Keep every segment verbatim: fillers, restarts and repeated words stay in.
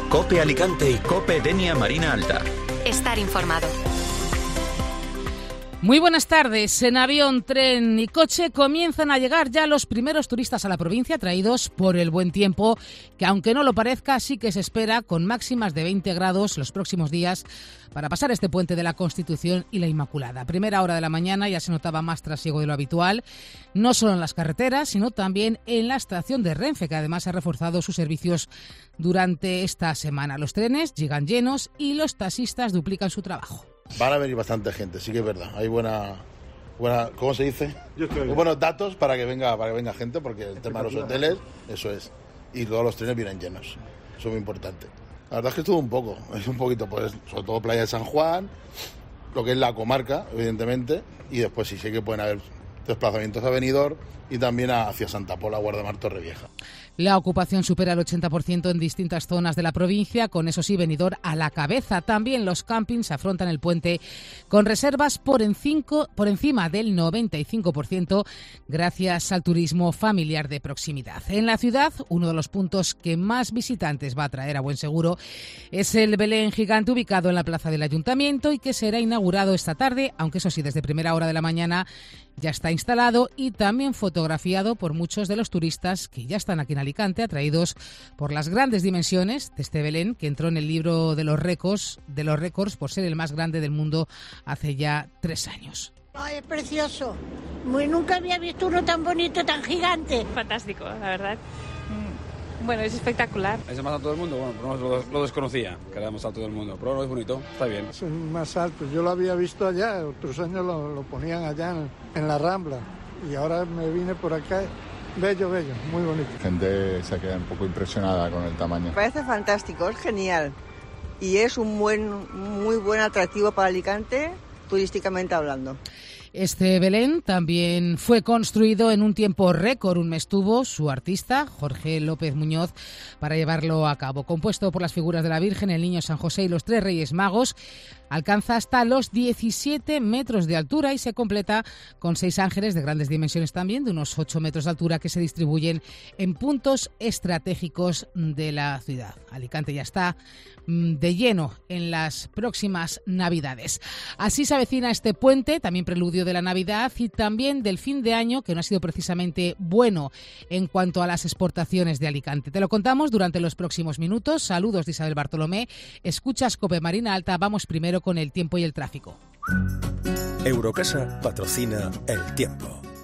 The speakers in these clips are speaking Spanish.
COPE Alicante y COPE Denia Marina Alta. Estar informado. Muy buenas tardes. En avión, tren y coche comienzan a llegar ya los primeros turistas a la provincia, traídos por el buen tiempo, que aunque no lo parezca, sí que se espera con máximas de veinte grados los próximos días para pasar este puente de la Constitución y la Inmaculada. A primera hora de la mañana ya se notaba más trasiego de lo habitual, no solo en las carreteras, sino también en la estación de Renfe, que además ha reforzado sus servicios durante esta semana. Los trenes llegan llenos y los taxistas duplican su trabajo. Van a venir bastante gente, sí que es verdad. Hay buena, buena ¿cómo se dice? Yo estoy buenos datos para que venga, para que venga gente, porque el tema de los hoteles, eso es. Y luego los trenes vienen llenos. Eso es muy importante. La verdad es que es todo un poco. Es un poquito, pues, sobre todo Playa de San Juan, lo que es la comarca, evidentemente, y después sí sé que pueden haber desplazamientos a Benidorm y también hacia Santa Pola, Guardamar, Torrevieja. La ocupación supera el ochenta por ciento en distintas zonas de la provincia, con eso sí, Benidorm a la cabeza. También los campings afrontan el puente con reservas por, en cinco, por encima del noventa y cinco por ciento gracias al turismo familiar de proximidad. En la ciudad, uno de los puntos que más visitantes va a traer a buen seguro es el Belén gigante ubicado en la plaza del Ayuntamiento y que será inaugurado esta tarde, aunque eso sí, desde primera hora de la mañana ya está instalado y también fotografiado por muchos de los turistas que ya están aquí en Alicante, atraídos por las grandes dimensiones de este Belén, que entró en el libro de los récords, de los récords por ser el más grande del mundo hace ya tres años. Ay, es precioso. Muy, nunca había visto uno tan bonito, tan gigante. Fantástico, la verdad. Bueno, es espectacular. ¿Es el más alto del mundo? Bueno, por lo menos lo desconocía, que era el más alto del mundo. Pero no es bonito, está bien. Es el más alto. Yo lo había visto allá, otros años lo, lo ponían allá en, en la Rambla. Y ahora me vine por acá. Bello, bello, muy bonito. La gente se queda un poco impresionada con el tamaño. Me parece fantástico, es genial. Y es un buen, muy buen atractivo para Alicante, turísticamente hablando. Este Belén también fue construido en un tiempo récord. Un mes tuvo su artista, Jorge López Muñoz, para llevarlo a cabo. Compuesto por las figuras de la Virgen, el Niño San José y los tres Reyes Magos, alcanza hasta los diecisiete metros de altura y se completa con seis ángeles de grandes dimensiones también, de unos ocho metros de altura, que se distribuyen en puntos estratégicos de la ciudad. Alicante ya está de lleno en las próximas Navidades. Así se avecina este puente, también preludio de la Navidad y también del fin de año, que no ha sido precisamente bueno en cuanto a las exportaciones de Alicante. Te lo contamos durante los próximos minutos. Saludos de Isabel Bartolomé. Escuchas COPE Marina Alta. Vamos primero con el tiempo y el tráfico. Eurocasa patrocina el tiempo.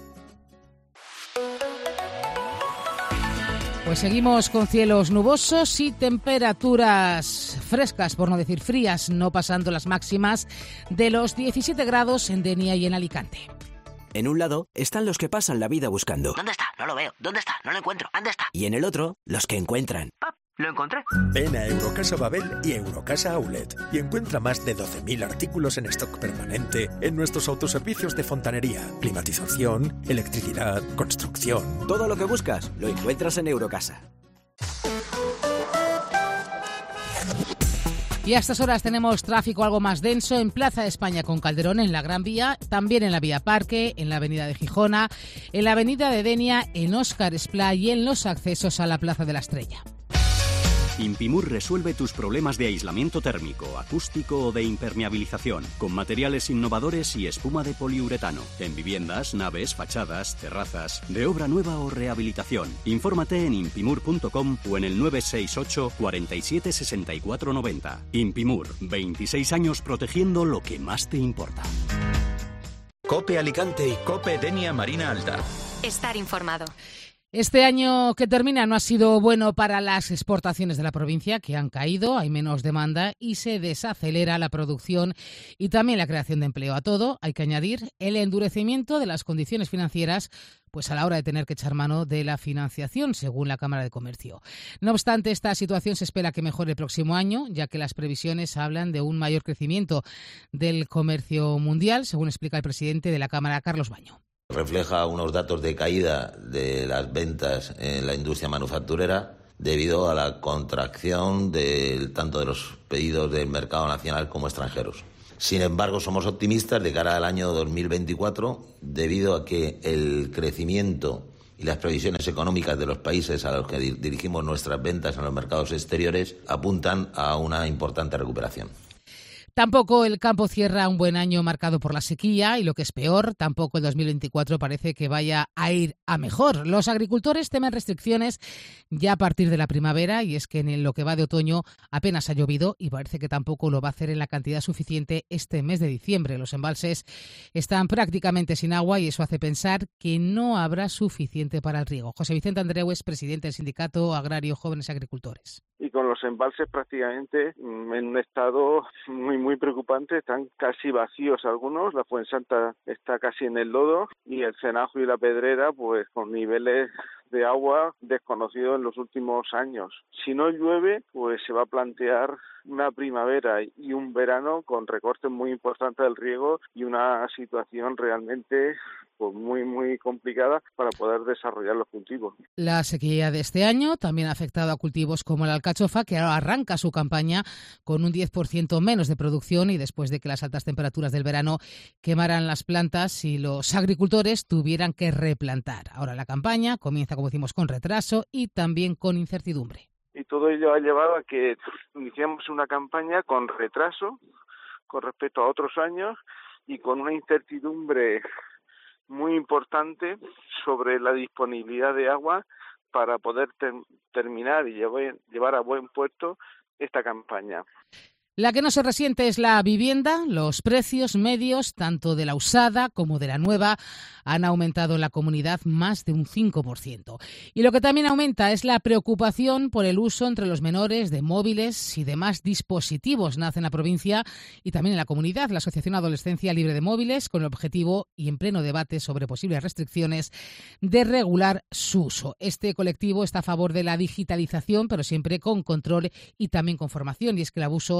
Pues seguimos con cielos nubosos y temperaturas frescas, por no decir frías, no pasando las máximas de los diecisiete grados en Denia y en Alicante. En un lado están los que pasan la vida buscando. ¿Dónde está? No lo veo. ¿Dónde está? No lo encuentro. ¿Dónde está? Y en el otro, los que encuentran. ¡Pap! Lo encontré. Ven a Eurocasa Babel y Eurocasa Outlet y encuentra más de doce mil artículos en stock permanente en nuestros autoservicios de fontanería, climatización, electricidad, construcción. Todo lo que buscas lo encuentras en Eurocasa. Y a estas horas tenemos tráfico algo más denso en Plaza de España con Calderón, en la Gran Vía, también en la Vía Parque, en la Avenida de Gijona, en la Avenida de Denia, en Óscar Esplá y en los accesos a la Plaza de la Estrella. Impimur resuelve tus problemas de aislamiento térmico, acústico o de impermeabilización, con materiales innovadores y espuma de poliuretano, en viviendas, naves, fachadas, terrazas, de obra nueva o rehabilitación. Infórmate en impimur punto com o en el nueve seis ocho, cuatro siete, seis cuatro nueve cero. Impimur, veintiséis años protegiendo lo que más te importa. COPE Alicante y COPE Denia Marina Alta. Estar informado. Este año que termina no ha sido bueno para las exportaciones de la provincia, que han caído, hay menos demanda y se desacelera la producción y también la creación de empleo. A todo hay que añadir el endurecimiento de las condiciones financieras, pues a la hora de tener que echar mano de la financiación, según la Cámara de Comercio. No obstante, esta situación se espera que mejore el próximo año, ya que las previsiones hablan de un mayor crecimiento del comercio mundial, según explica el presidente de la Cámara, Carlos Baño. Refleja unos datos de caída de las ventas en la industria manufacturera debido a la contracción de, tanto de los pedidos del mercado nacional como extranjeros. Sin embargo, somos optimistas de cara al año dos mil veinticuatro debido a que el crecimiento y las previsiones económicas de los países a los que dirigimos nuestras ventas en los mercados exteriores apuntan a una importante recuperación. Tampoco el campo cierra un buen año marcado por la sequía y, lo que es peor, tampoco el dos mil veinticuatro parece que vaya a ir a mejor. Los agricultores temen restricciones ya a partir de la primavera, y es que en lo que va de otoño apenas ha llovido y parece que tampoco lo va a hacer en la cantidad suficiente este mes de diciembre. Los embalses están prácticamente sin agua y eso hace pensar que no habrá suficiente para el riego. José Vicente Andreu es presidente del Sindicato Agrario Jóvenes Agricultores. Y con los embalses prácticamente en un estado muy muy preocupante, están casi vacíos algunos, la Fuensanta está casi en el lodo y el Cenajo y la Pedrera pues con niveles de agua desconocidos en los últimos años. Si no llueve, pues se va a plantear una primavera y un verano con recortes muy importantes del riego y una situación realmente pues muy muy complicada para poder desarrollar los cultivos. La sequía de este año también ha afectado a cultivos como la alcachofa, que ahora arranca su campaña con un diez por ciento menos de producción y después de que las altas temperaturas del verano quemaran las plantas y los agricultores tuvieran que replantar. Ahora la campaña comienza, como decimos, con retraso y también con incertidumbre. Y todo ello ha llevado a que iniciamos una campaña con retraso con respecto a otros años y con una incertidumbre muy importante sobre la disponibilidad de agua para poder ter- terminar y llevar, llevar a buen puerto esta campaña. La que no se resiente es la vivienda. Los precios medios, tanto de la usada como de la nueva, han aumentado en la comunidad más de un cinco por ciento. Y lo que también aumenta es la preocupación por el uso entre los menores de móviles y demás dispositivos. Nace en la provincia y también en la comunidad la Asociación Adolescencia Libre de Móviles, con el objetivo, y en pleno debate sobre posibles restricciones, de regular su uso. Este colectivo está a favor de la digitalización, pero siempre con control y también con formación. Y es que el abuso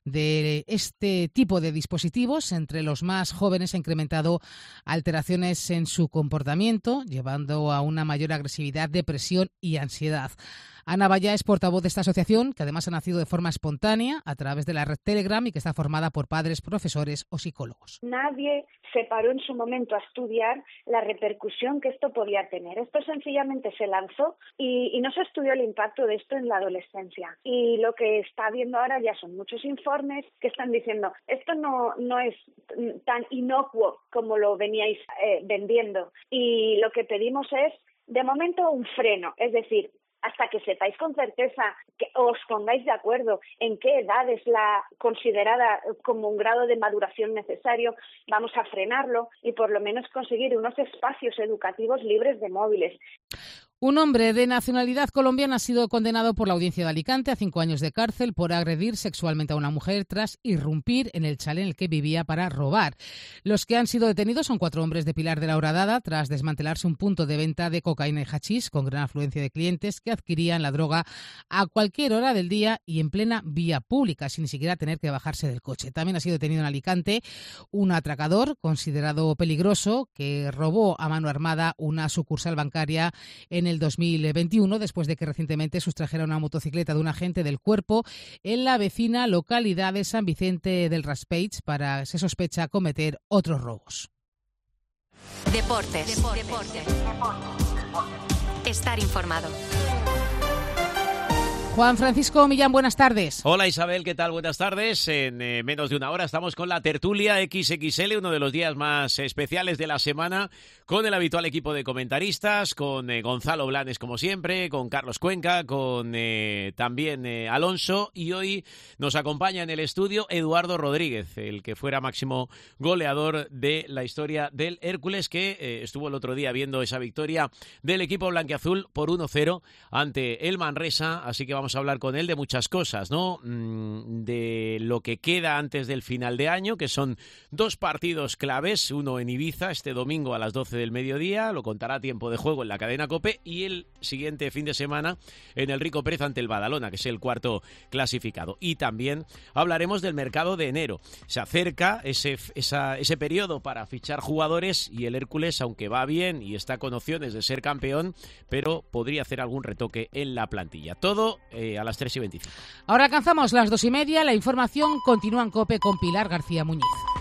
de este tipo de dispositivos entre los más jóvenes ha incrementado alteraciones en su comportamiento, llevando a una mayor agresividad, depresión y ansiedad. Ana Valla es portavoz de esta asociación, que además ha nacido de forma espontánea a través de la red Telegram y que está formada por padres, profesores o psicólogos. Nadie se paró en su momento a estudiar la repercusión que esto podía tener. Esto sencillamente se lanzó y, y no se estudió el impacto de esto en la adolescencia. Y lo que está habiendo ahora ya son muchos informes que están diciendo esto no, no es tan inocuo como lo veníais eh, vendiendo. Y lo que pedimos es, de momento, un freno, es decir, hasta que sepáis con certeza, que os pongáis de acuerdo en qué edad es la considerada como un grado de maduración necesario, vamos a frenarlo y por lo menos conseguir unos espacios educativos libres de móviles. Un hombre de nacionalidad colombiana ha sido condenado por la Audiencia de Alicante a cinco años de cárcel por agredir sexualmente a una mujer tras irrumpir en el chalet en el que vivía para robar. Los que han sido detenidos son cuatro hombres de Pilar de la Horadada tras desmantelarse un punto de venta de cocaína y hachís con gran afluencia de clientes que adquirían la droga a cualquier hora del día y en plena vía pública, sin ni siquiera tener que bajarse del coche. También ha sido detenido en Alicante un atracador considerado peligroso que robó a mano armada una sucursal bancaria en el dos mil veintiuno, después de que recientemente sustrajera una motocicleta de un agente del Cuerpo en la vecina localidad de San Vicente del Raspeig para, se sospecha, cometer otros robos. Deportes. Deportes. Deportes. Estar informado. Juan Francisco Millán, buenas tardes. Hola Isabel, ¿qué tal? Buenas tardes. En eh, menos de una hora estamos con la tertulia equis equis ele, uno de los días más especiales de la semana, con el habitual equipo de comentaristas, con eh, Gonzalo Blanes como siempre, con Carlos Cuenca, con eh, también eh, Alonso, y hoy nos acompaña en el estudio Eduardo Rodríguez, el que fuera máximo goleador de la historia del Hércules, que eh, estuvo el otro día viendo esa victoria del equipo blanquiazul por uno cero ante el Manresa, así que vamos a hablar con él de muchas cosas, ¿no? De lo que queda antes del final de año, que son dos partidos claves, uno en Ibiza este domingo a las doce del mediodía, lo contará a tiempo de juego en la cadena COPE, y el siguiente fin de semana en el Rico Pérez ante el Badalona, que es el cuarto clasificado. Y también hablaremos del mercado de enero. Se acerca ese, esa, ese periodo para fichar jugadores y el Hércules, aunque va bien y está con opciones de ser campeón, pero podría hacer algún retoque en la plantilla. Todo Eh, a las tres y veinticinco. Ahora alcanzamos las dos y media. La información continúa en COPE con Pilar García Muñiz.